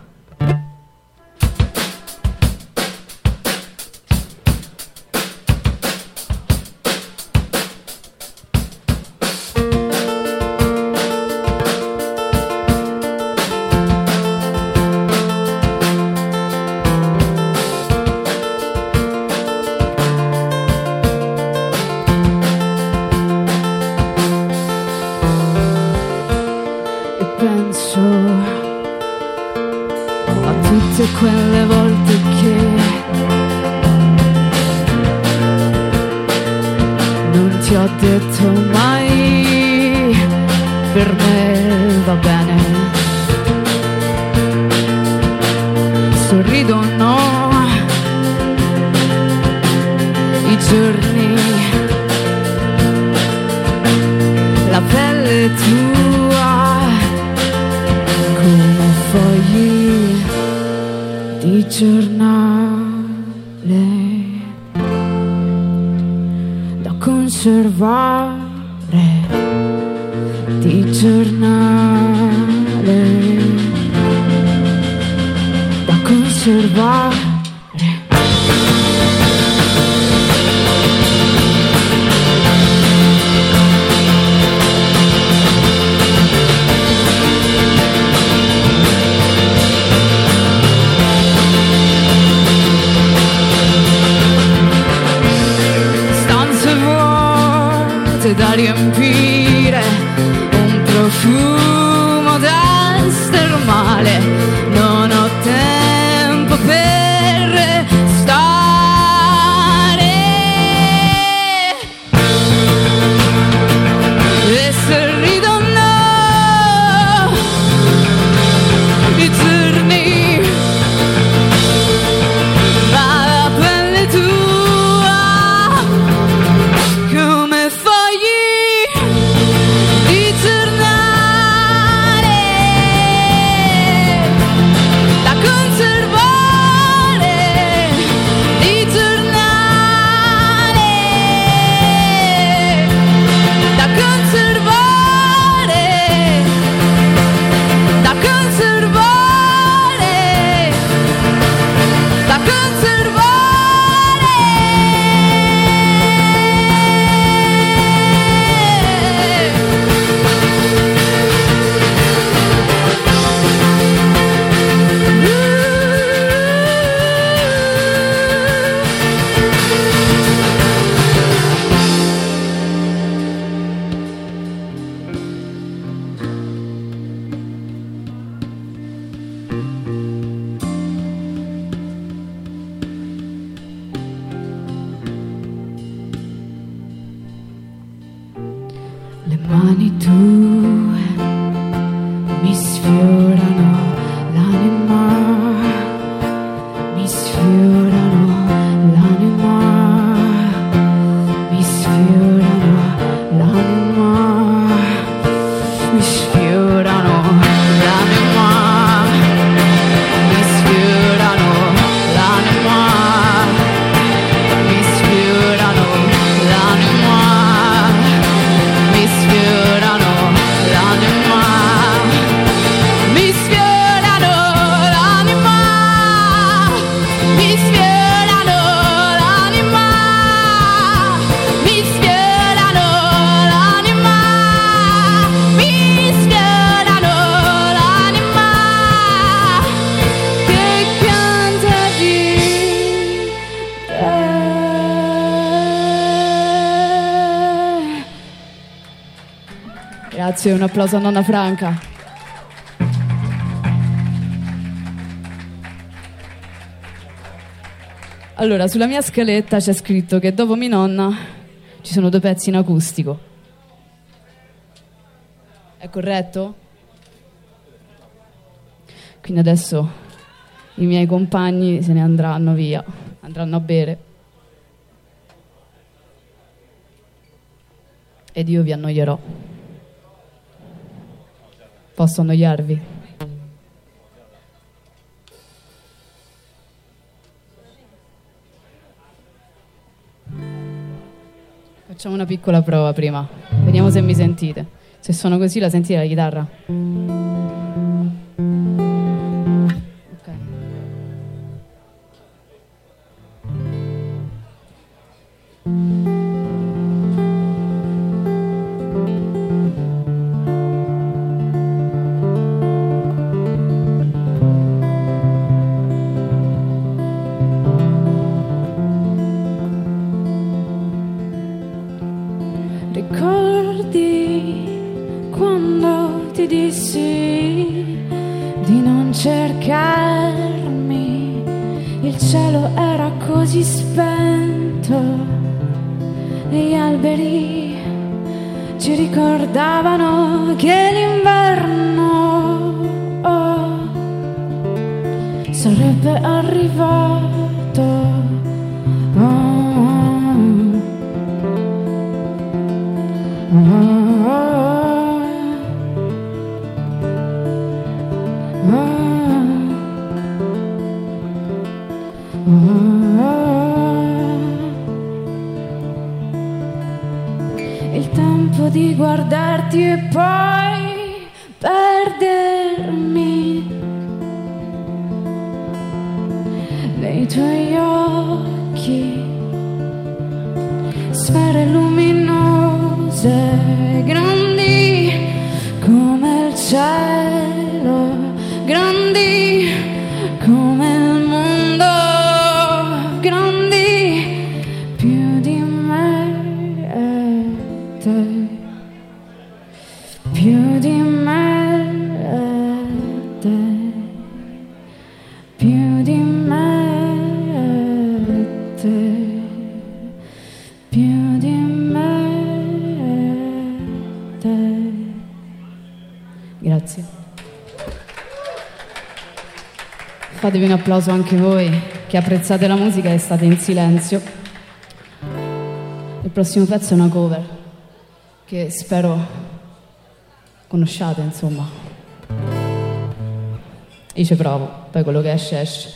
E: E penso a tutte quelle volte che non ti ho detto mai per me va bene. Sorridono i giorni, la pelle tua conservare, di giornale, da conservare. Da riempire, un profumo da stermale, non ho tempo per stare. E se ridono i giorni, ma la pelle tua come fa di giornale da conservare, di giornale da conservare, da conservare, da conservare. Le mani tue mi sfiorano l'anima, mi sfiorano l'anima, mi sfiorano l'anima, mi sfiorano l'anima, mi sfiorano l'anima, mi sfiorano l'anima. Mi sfiorano l'anima, mi sfiorano l'anima, mi sfiorano l'anima, mi sfiorano l'anima, mi sfiorano l'anima, che canta di te. Grazie, un applauso a nonna Franca. Allora, sulla mia scaletta c'è scritto che dopo mia nonna ci sono due pezzi in acustico. È corretto? Quindi adesso i miei compagni se ne andranno via, andranno a bere. Ed io vi annoierò. Posso annoiarvi? Facciamo una piccola prova prima. Vediamo se mi sentite. Se sono così la sentite la chitarra? Ok. dissi di non cercarmi, il cielo era così spento e gli alberi ci ricordavano che l'inverno oh, sarebbe arrivato. Oh, oh, oh. il tempo di guardarti e poi perdermi nei tuoi occhi, sfere luminose, grandi come il cielo, grandi come il mondo, grandi più di me e te, più di me e te, più di me e te, più di me e te. Grazie. Fatevi un applauso anche voi che apprezzate la musica e state in silenzio. Il prossimo pezzo è una cover che spero conosciate, insomma. Io ci provo, poi quello che esce esce.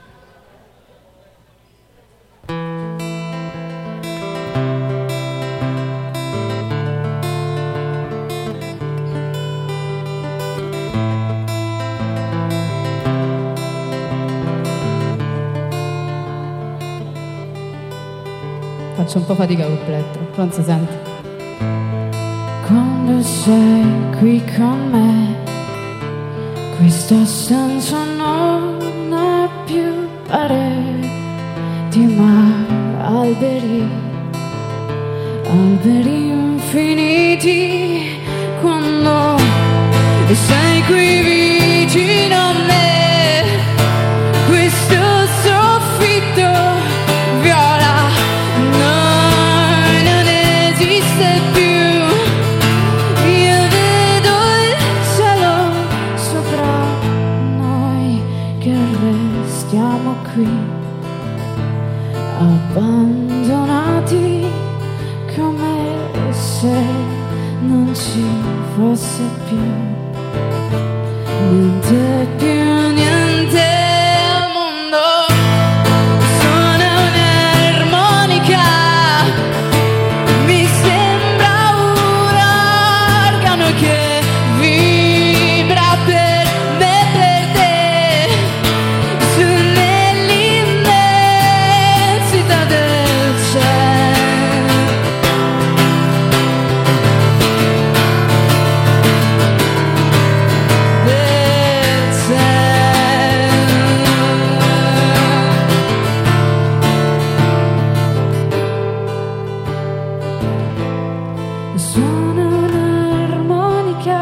E: Faccio un po' fatica col plettro, però non si sente. Quando sei qui con me, questo senso non ha più pareti ma alberi, alberi infiniti. Quando sei qui vicino a me, questo soffitto viola non esiste più. Io vedo il cielo sopra noi che restiamo qui, abbandonati come se non ci fosse più niente più, niente al mondo. Suona un'armonica, mi sembra un organo che vibra per me, per te, su nell'immensità del cielo. Del cielo. Suona un'armonica,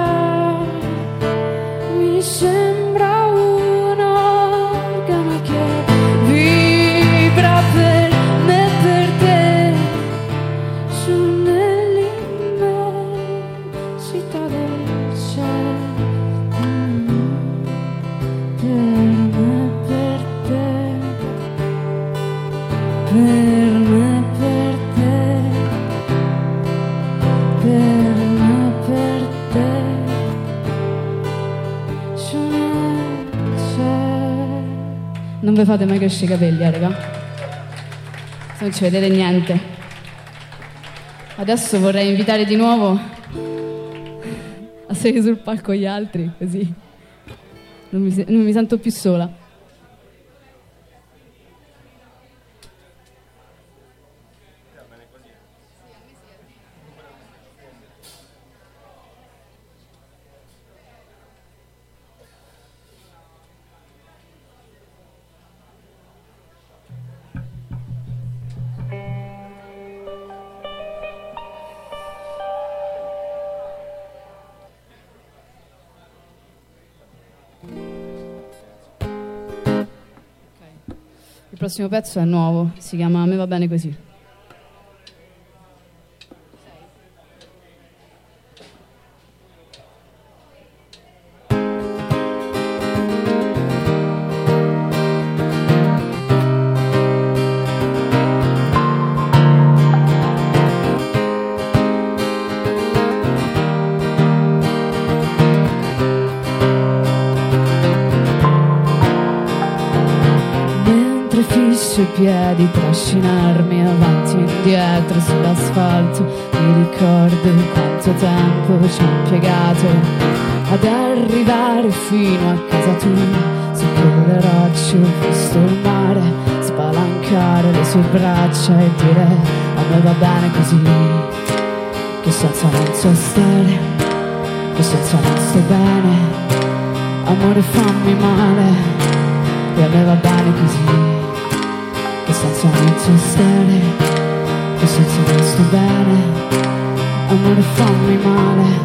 E: mi sembra un organo che vibra per me, per te, su nell'immensità del cielo. Mm. Per me, per te, per me, per te, per me, per te, su nel cielo. Non vi fate mai crescere i capelli, eh, raga? Se non ci vedete niente. Adesso vorrei invitare di nuovo a salire sul palco gli altri, così non mi, se- non mi sento più sola. Il prossimo pezzo è nuovo, si chiama A me va bene così. piedi, trascinarmi avanti e indietro sull'asfalto. Mi ricordo quanto tempo ci ho impiegato ad arrivare fino a casa tua. Su quelle rocce ho visto il mare spalancare le sue braccia e dire a me va bene così. Che senso non so stare, che senso non sto bene, amore fammi male, e a me va bene così. Che senso non so stare, che senso non sto bene, amore fammi male.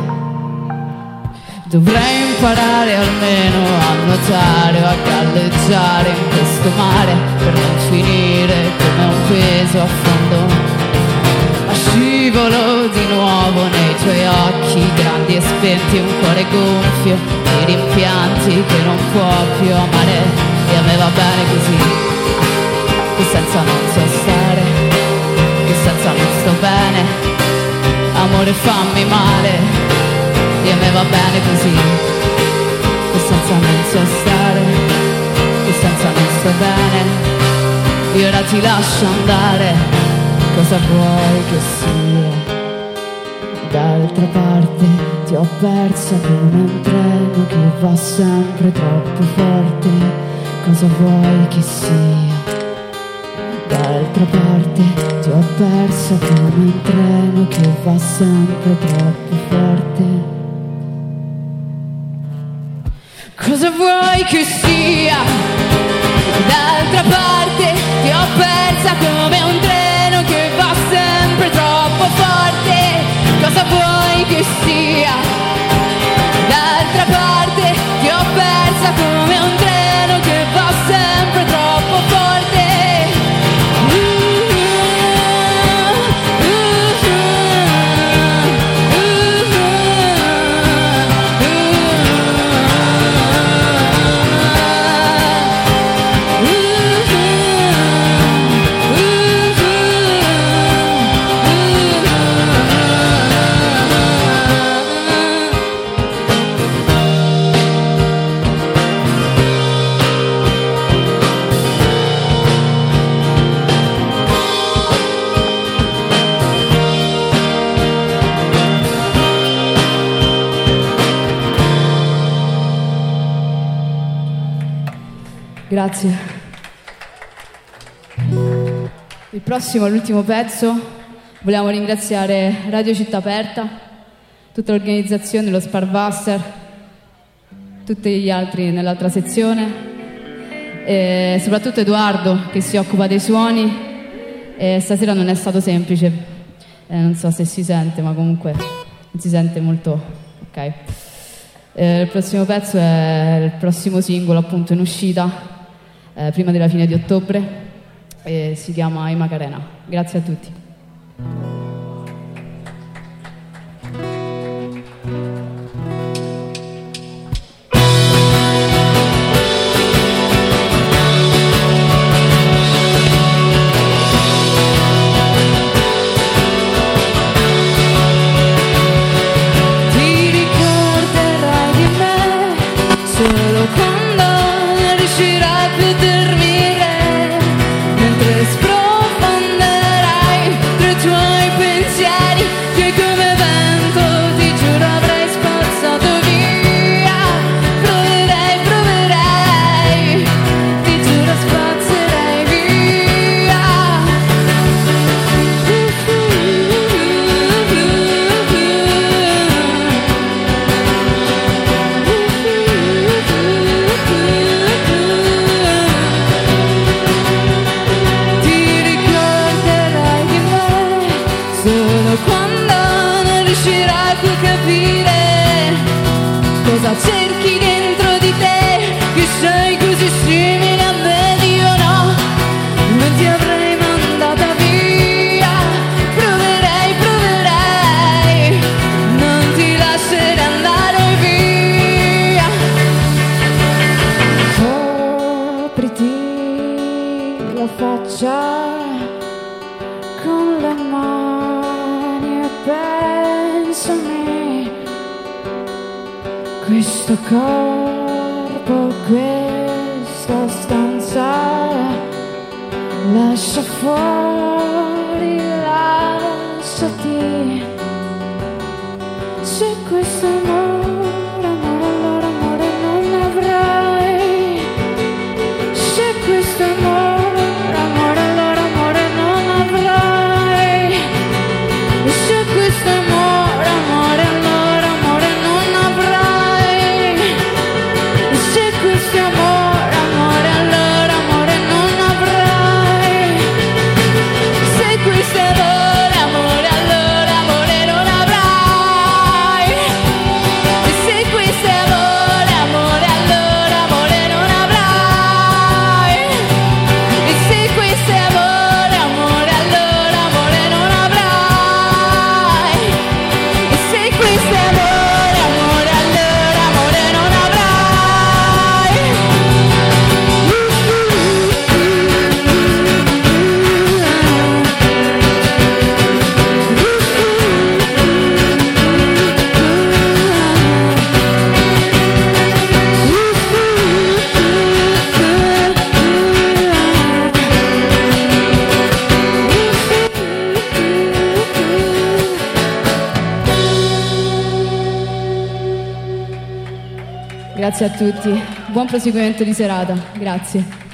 E: Dovrei imparare almeno a nuotare o a galleggiare in questo mare per non finire come un peso a fondo. Ma scivolo di nuovo nei tuoi occhi grandi e spenti, un cuore gonfio di rimpianti che non può più amare, e a me va bene così. Che senza non so stare, che senza non sto bene, amore fammi male, e a me va bene così. Che senza non so stare, che senza non sto bene, io ora ti lascio andare. Cosa vuoi che sia? D'altra parte ti ho persa come un treno che va sempre troppo forte. Cosa vuoi che sia? D'altra parte ti ho persa come un treno che va sempre troppo forte. Cosa vuoi che sia? D'altra parte ti ho persa come un treno che va sempre troppo forte. Cosa vuoi che sia? D'altra parte ti ho persa come un treno che va sempre troppo forte. Grazie. Il prossimo è l'ultimo pezzo. Vogliamo ringraziare Radio Città Aperta, tutta l'organizzazione, lo Sparbuster, tutti gli altri nell'altra sezione, e soprattutto Edoardo che si occupa dei suoni. E stasera non è stato semplice, eh, non so se si sente, ma comunque non si sente molto. Ok. Eh, il prossimo pezzo è il prossimo singolo, appunto, in uscita Eh, prima della fine di ottobre, e si chiama I Macarena. Grazie a tutti.
A: Ti ricorderai di me solo quando non riuscirai più a dormire, mentre sprofonderai tra i tuoi pensieri che come vento ti giuro avrei spazzato via. Proverei, proverei, ti giuro spazzerei via. Ti ricorderai di me solo quando non riuscirai più a capire cosa cerchi dentro di te, che sei così simile a me. Io no, non ti avrei mandata via. Proverei, proverei, non ti lascerei andare via. Copriti la faccia con le mani e pensami, questo corpo, questa stanza,
E: lascia fuori, lasciati. Se questo amore, amore, allora amore non avrai. Se questo amore, amore, allora amore non avrai. Se questo amore, amore, allora amore non avrai. Se questo amore, amore, allora amore non avrai. Se questo amore, amore, allora amore non avrai. Se questo amore, amore, allora amore non avrai. Se questo amore, amore, allora amore non avrai. Se questo amore, amore, allora amore non avrai. Grazie a tutti, buon proseguimento di serata, grazie.